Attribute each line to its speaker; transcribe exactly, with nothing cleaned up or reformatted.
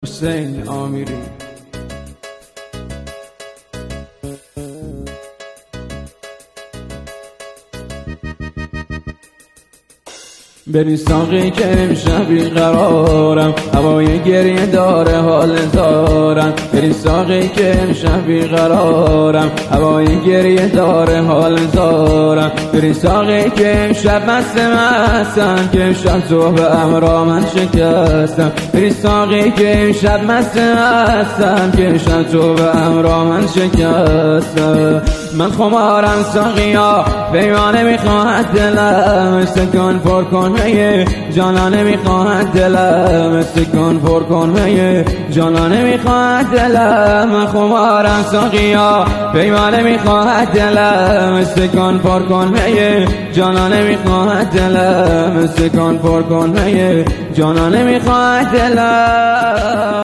Speaker 1: حسین آمیری. برین ساقی که امشب بیقرارم، هوای گریه داره حال زارم. برین ساقی که امشب بیقرارم، هوای گریه داره حال زارم. برین ساقی که امشب مست مستم، که امشب تو به امرا من شکستم. برین ساقی که امشب مست مستم، که امشب تو به امرا من شکستم. من خمارم ساقیا، پیمانه میخواهد دلم، سکن پر کن میه جانانه میخواهد دلم، سکن پر کن میه جانانه میخواهد دلم. من خمارم ساقیا، پیمانه میخواهد دلم، سکن پر کن میه جانانه میخواهد دلم، سکن پر کن میه جانانه میخواهد دلم.